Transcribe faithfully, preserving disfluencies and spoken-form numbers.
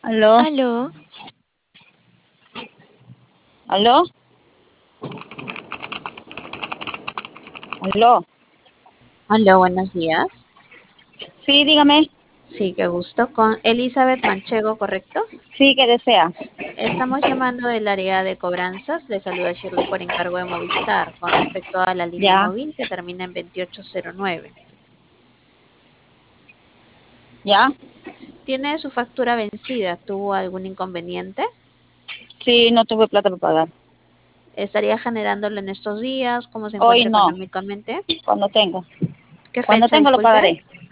Aló, Aló, aló, aló. Hola, buenos días. Sí, dígame. Sí, qué gusto. Con Elizabeth Manchego, ¿correcto? Sí, ¿qué desea? Estamos llamando del área de cobranzas. Le saluda Shirley por encargo de Movistar con respecto a la línea Ya, móvil que termina en veintiocho cero nueve. ya. ¿Tiene su factura vencida? ¿Tuvo algún inconveniente? Sí, no tuve plata para pagar. ¿Estaría generándolo en estos días? ¿Cómo se Hoy encuentra no, económicamente? cuando tenga. ¿Qué Cuando fecha, tenga lo disculpe? pagaré.